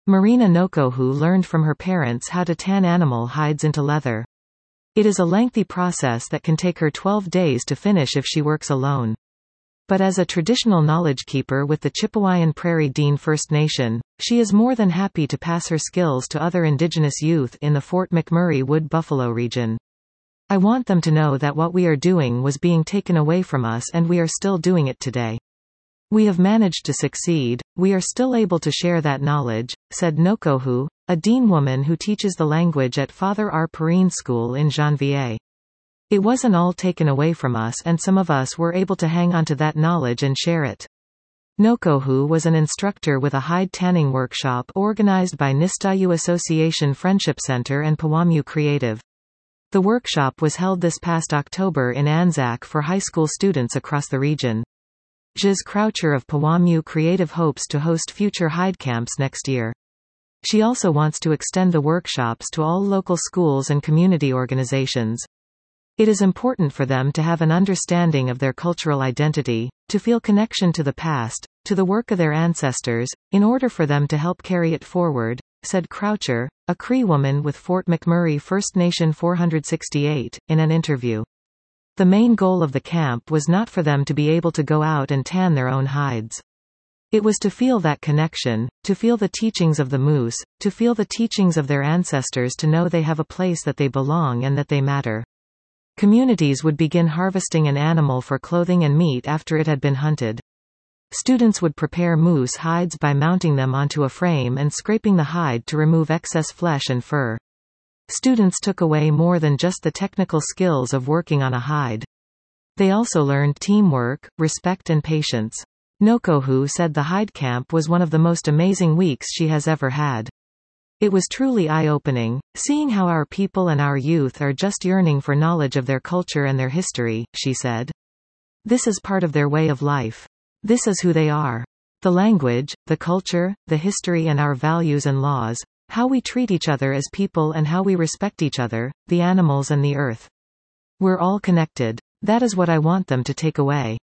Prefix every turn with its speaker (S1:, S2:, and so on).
S1: Marina Nokohu learned from her parents how to tan animal hides into leather. It is a lengthy process that can take her 12 days to finish if she works alone. But as a traditional knowledge keeper with the Chipewyan Prairie Dean First Nation, she is more than happy to pass her skills to other indigenous youth in the Fort McMurray Wood Buffalo region. I want them to know that what we are doing was being taken away from us and we are still doing it today. We have managed to succeed, we are still able to share that knowledge, said Nokohu, a Dean woman who teaches the language at Father R. Perrine School in Janvier. It wasn't all taken away from us and some of us were able to hang on to that knowledge and share it. Nokohu was an instructor with a hide tanning workshop organized by Nistayu Association Friendship Center and Pawamu Creative. The workshop was held this past October in Anzac for high school students across the region. Jiz Croucher of Pawamu Creative hopes to host future hide camps next year. She also wants to extend the workshops to all local schools and community organizations. It is important for them to have an understanding of their cultural identity, to feel connection to the past, to the work of their ancestors, in order for them to help carry it forward, said Croucher, a Cree woman with Fort McMurray First Nation 468, in an interview. The main goal of the camp was not for them to be able to go out and tan their own hides. It was to feel that connection, to feel the teachings of the moose, to feel the teachings of their ancestors, to know they have a place that they belong and that they matter. Communities would begin harvesting an animal for clothing and meat after it had been hunted. Students would prepare moose hides by mounting them onto a frame and scraping the hide to remove excess flesh and fur. Students took away more than just the technical skills of working on a hide. They also learned teamwork, respect and patience. Nokohu said the hide camp was one of the most amazing weeks she has ever had. It was truly eye-opening, seeing how our people and our youth are just yearning for knowledge of their culture and their history, she said. This is part of their way of life. This is who they are. The language, the culture, the history and our values and laws, how we treat each other as people and how we respect each other, the animals and the earth. We're all connected. That is what I want them to take away.